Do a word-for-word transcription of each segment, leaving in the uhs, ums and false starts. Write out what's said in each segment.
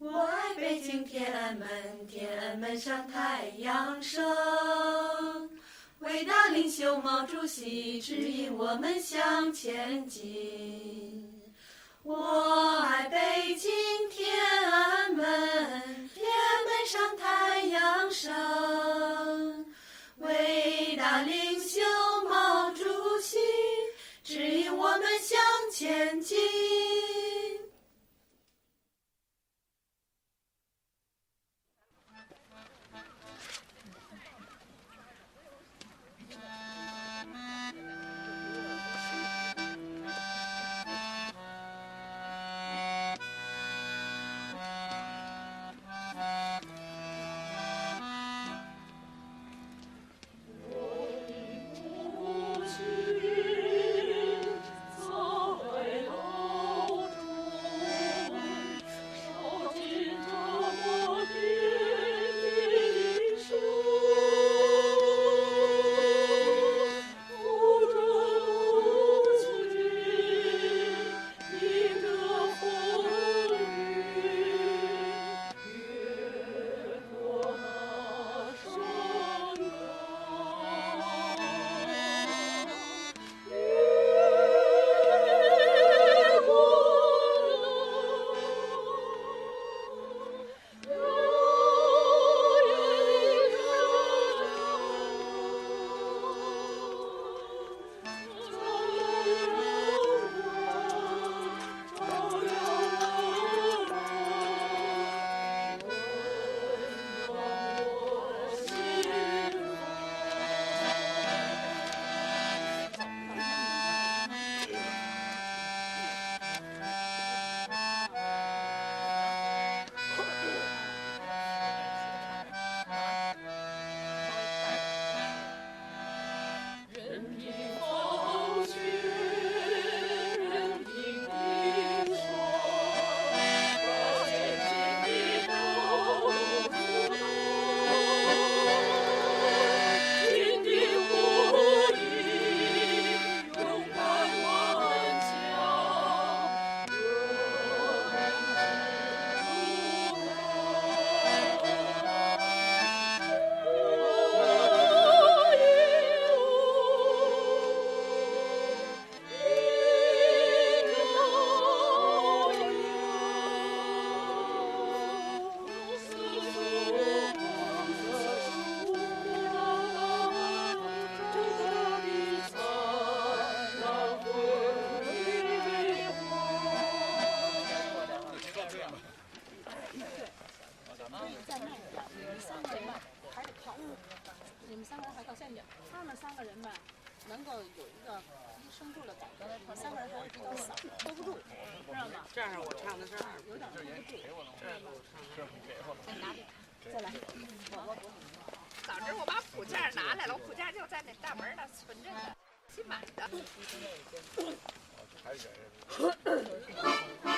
我爱北京天安门，天安门上太阳升。伟大领袖毛主席指引我们向前进。我爱北京天安门，天安门上太阳升。伟大领袖毛主席指引我们向前进。 能够有一个一声部的感觉，你三个人还是比较少，hold 不住，知道吗？ 这样我唱的是二， 有点 hold 不住。 这样我唱的是在哪里？再来，我我我。 早知我把谱架拿来了，我谱架就在那大门那存着呢，新买的。 还是。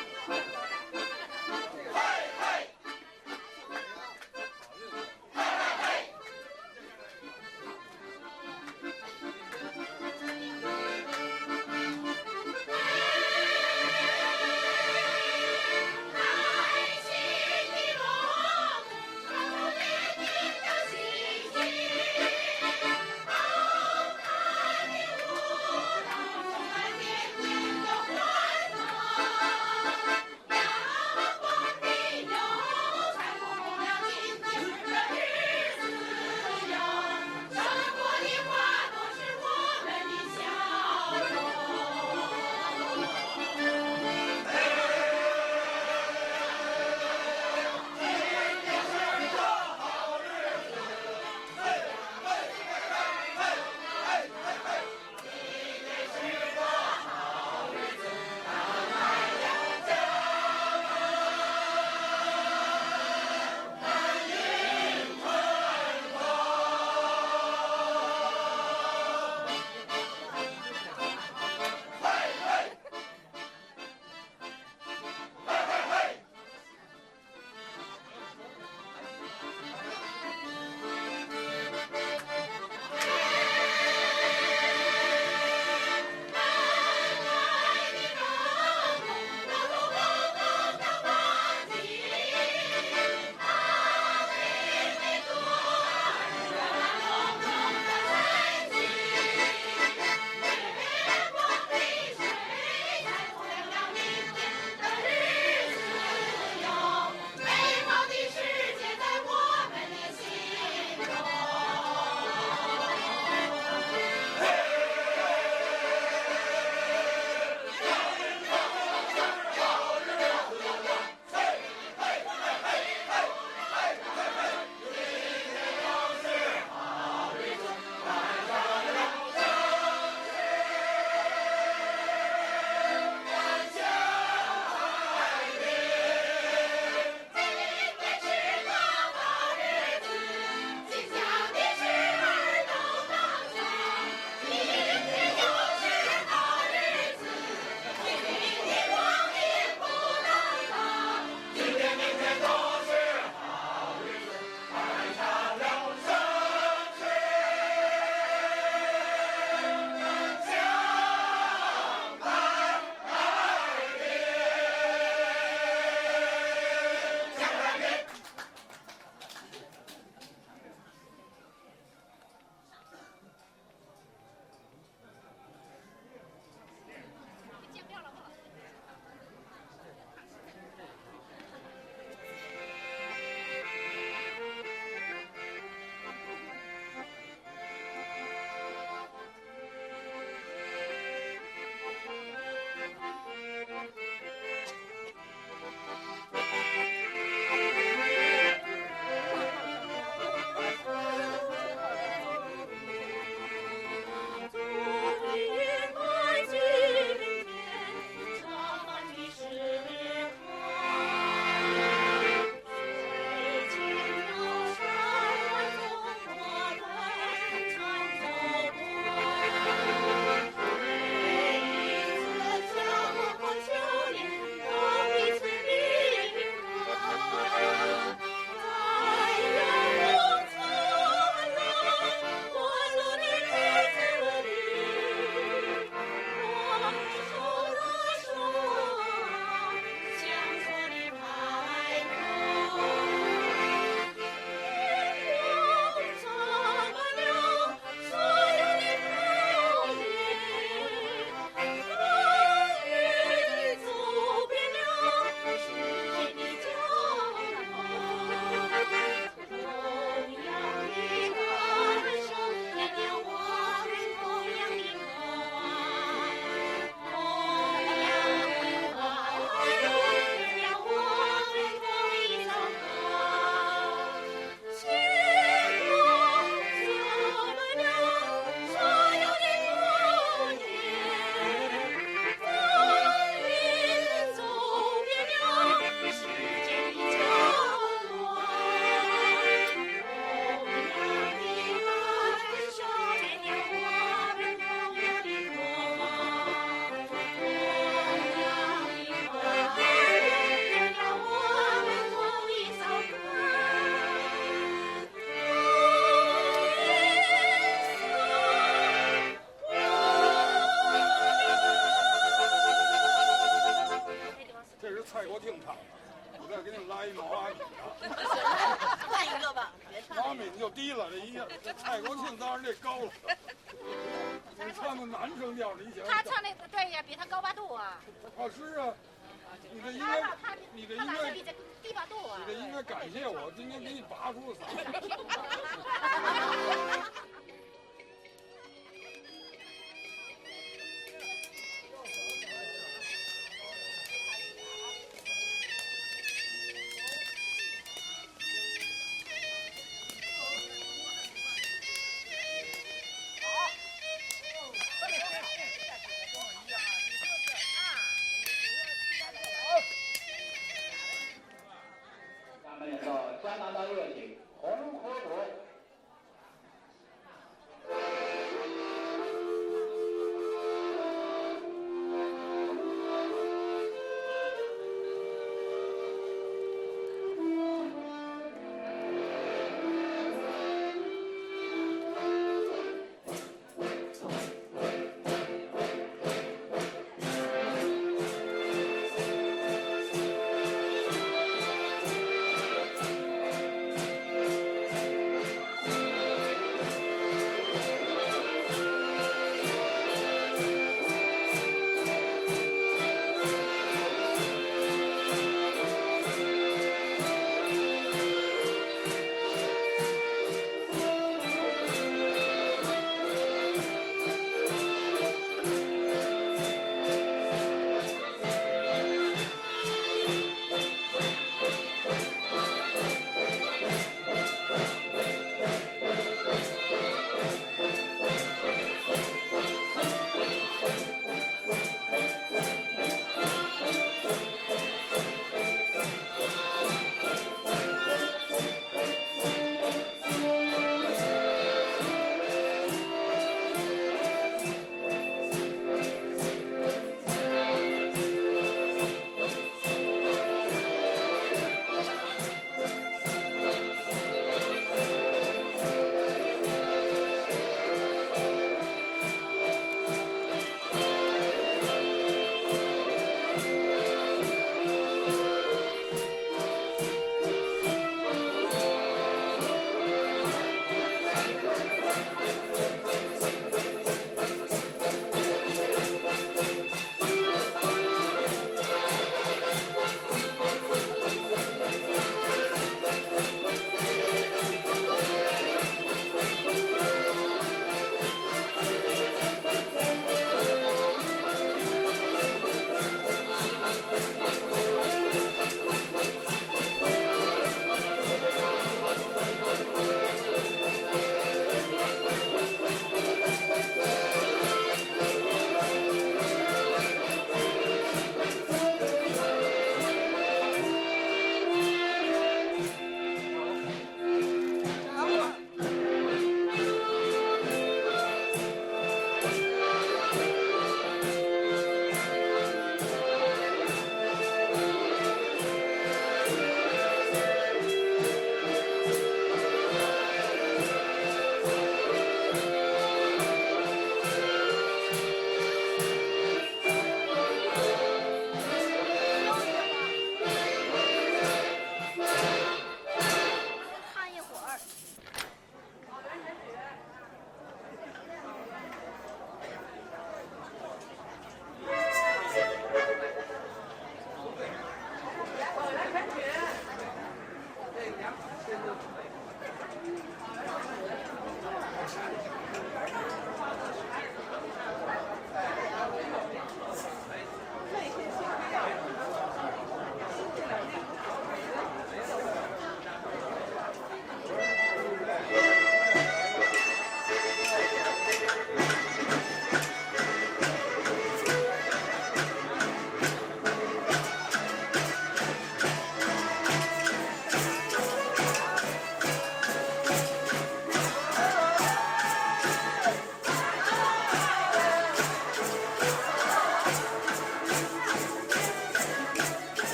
是蔡国庆唱的，我再给你来一毛阿敏的。 换一个吧，别唱。 毛阿敏就低了，这一下，这蔡国庆当然这高了。你唱个男声调，你想？ 他唱那个对呀，比他高八度啊。 啊是啊，你这应该，你这应该比这低八度啊。 你这应该感谢我，今天给你拔出嗓。 相当的热情，红河谷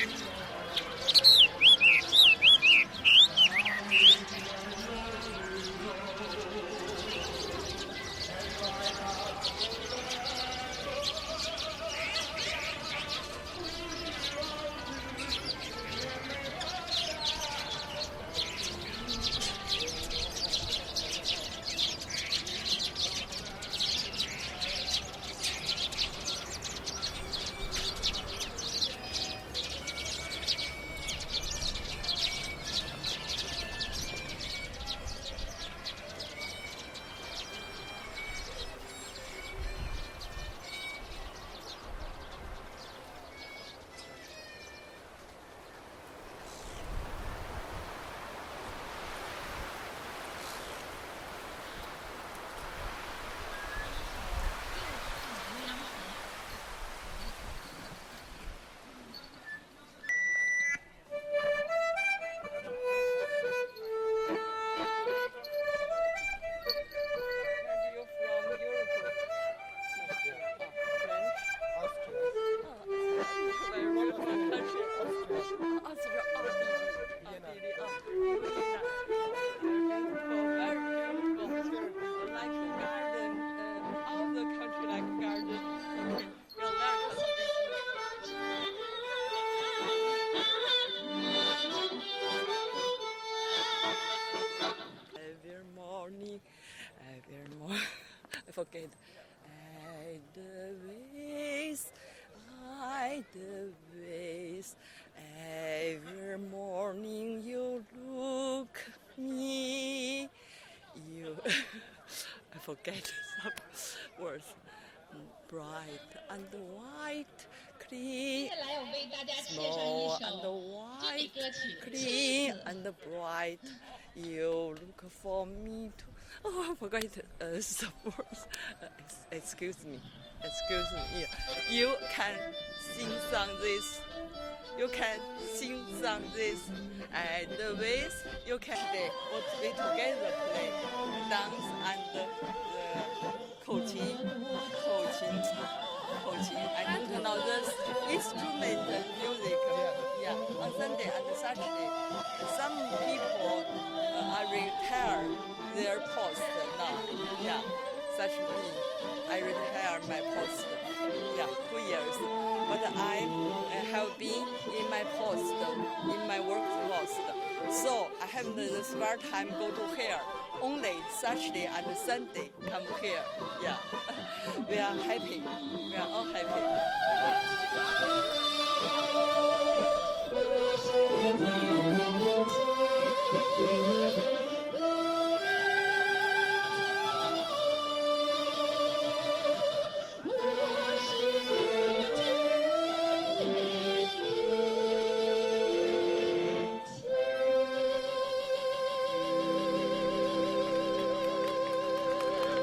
I forget. Edelweiss, Edelweiss, every morning you look me, you. I forget some words. Bright and white, clean, small and white, clean and bright. You look for me too. Oh, I forgot uh, some words. Uh, excuse me, excuse me. You can sing some this. You can sing some this. And with you can play. What we together play, dance and uh, coaching, coaching, coaching. I don't know this instrument music. Yeah, on Sunday and Saturday, some people uh, are retired their post now. Yeah, such me. I retire my post. Yeah, two years. But I have been in my post, in my work post. So I have the spare time go to here. Only Saturday and Sunday come here. Yeah, we are happy. We are all happy.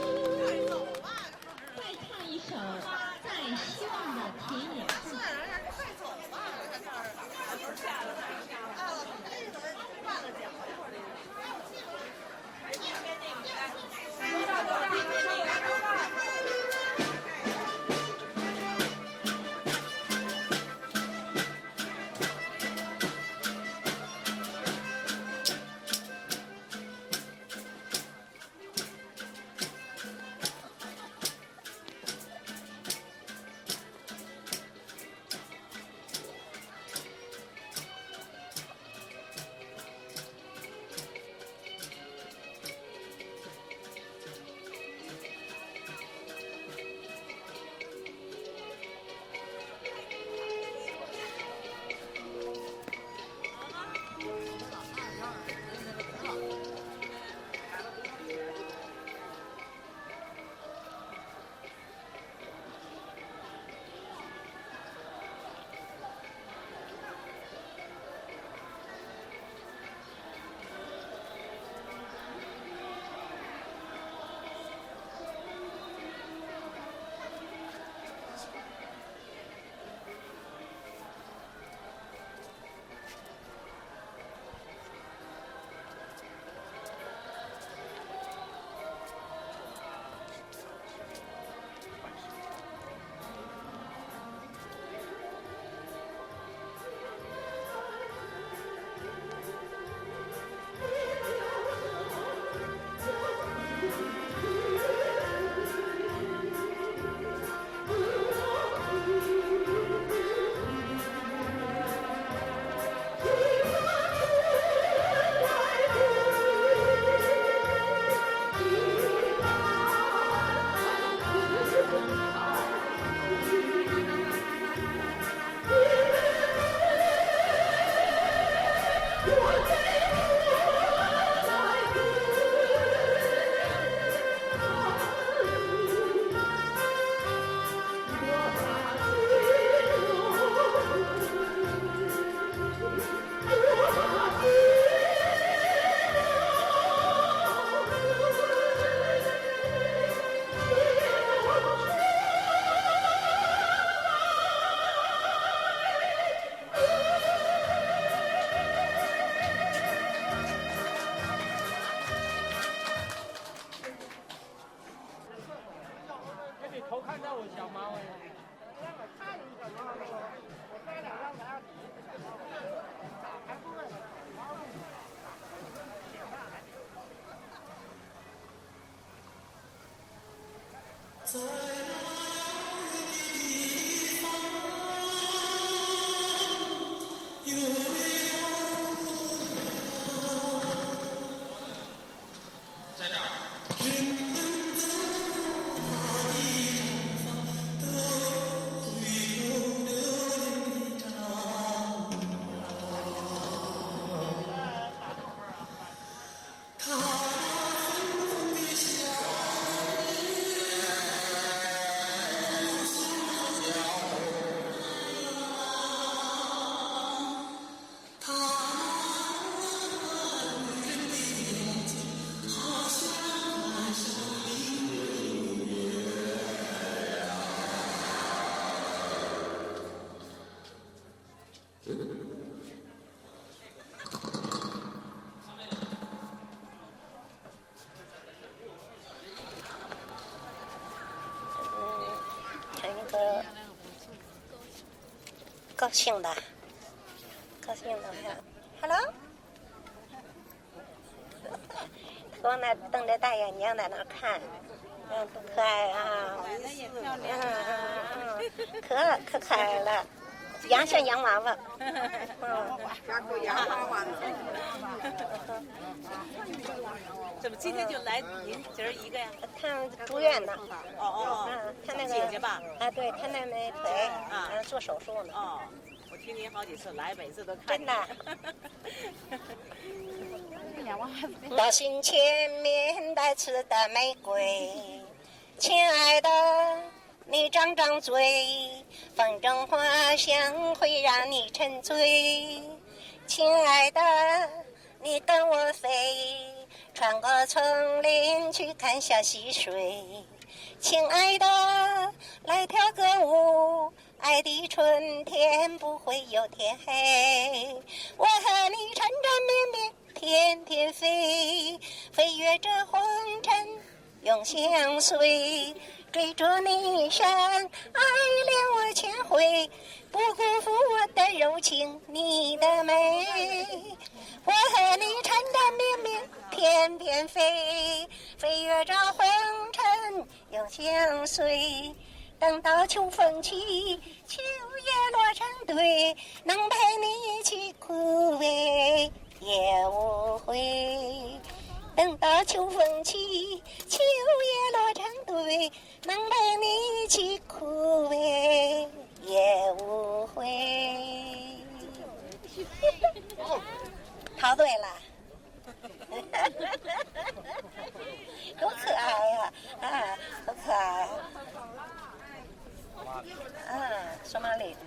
再唱一首《在希望的田野》。 高兴的，高兴的呀 ！Hello， 他往那瞪着大眼睛在那看，嗯，多可爱啊！嗯嗯嗯，可可可爱了，洋像洋娃娃。嗯， 洋娃娃。怎么今天就来您今儿一个呀？ 看住院呢。 哦哦， 嗯，他那个姐姐吧？ 啊，对他那那腿啊，做手术呢。 哦，我听您好几次来，每次都看。 真的。到心前面带刺的玫瑰，亲爱的，你张张嘴，风筝花香会让你沉醉。亲爱的，你跟我飞，穿过丛林去看小溪水。亲爱的，来跳个舞，爱的春天不会有天黑。我和你缠缠绵绵，天天飞，飞越这红尘永相随。追逐你山，爱恋我千回，不辜负我的柔情，你的美。我和你缠缠绵绵，翩翩飞，飞越这红尘永相随。等到秋风起，秋叶落成堆，能陪你一起枯萎也无悔。等到秋风起，秋叶落成堆，能陪你一起枯萎也无悔。陶对了，多可爱呀！啊，啊，多可爱！啊，索马里。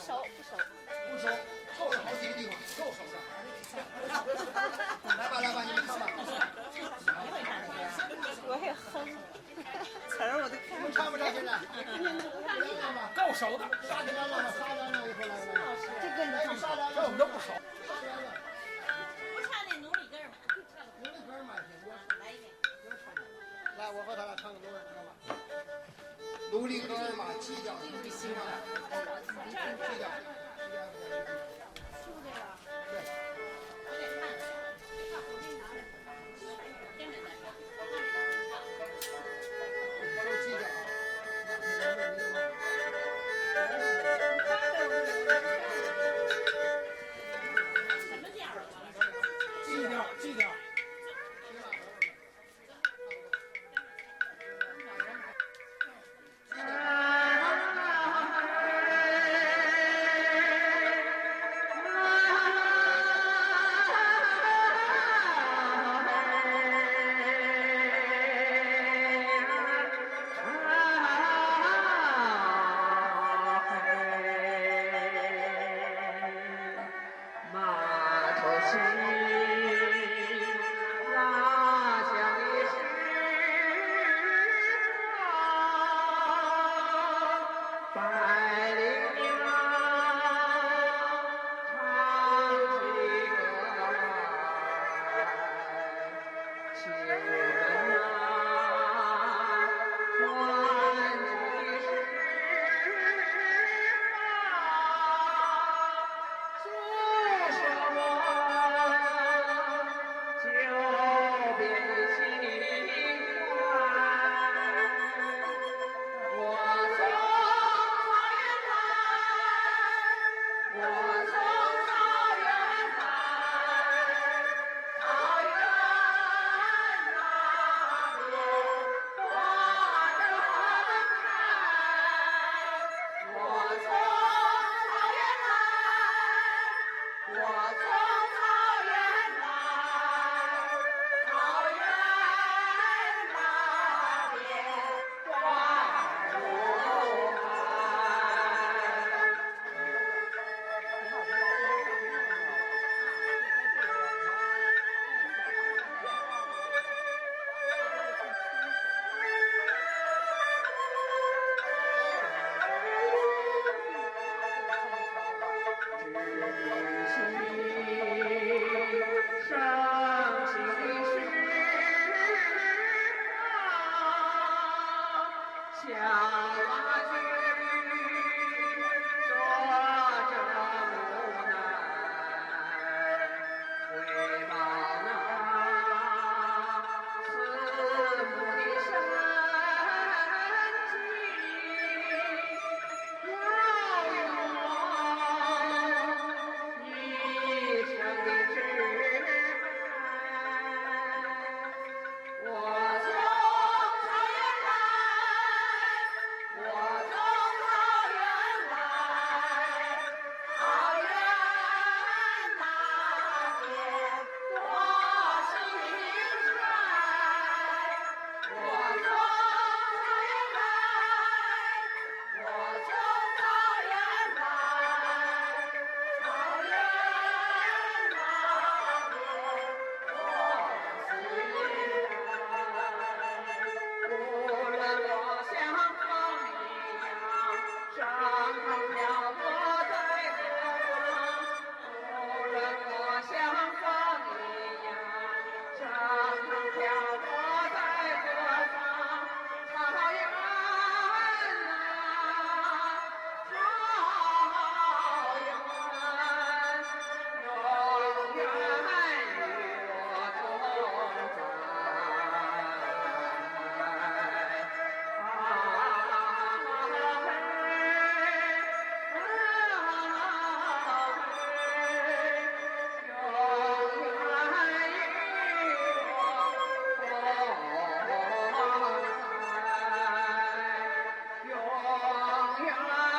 熟不熟。 不熟，凑着好几个地方又熟上。来吧来吧，你们唱吧。 你会唱这歌？我也哼，词儿我都看。 能唱不唱现在？ 够熟的。 沙田了，沙田了，一会儿来了。 这歌你唱沙田， 这我们都不熟。 沙田了。 不唱那努力根儿吗？ 努力根儿嘛，行。 来一遍。 来，我和他俩唱个歌，知道吧？努力根儿嘛，鸡叫，鸡叫，鸡叫。 永远。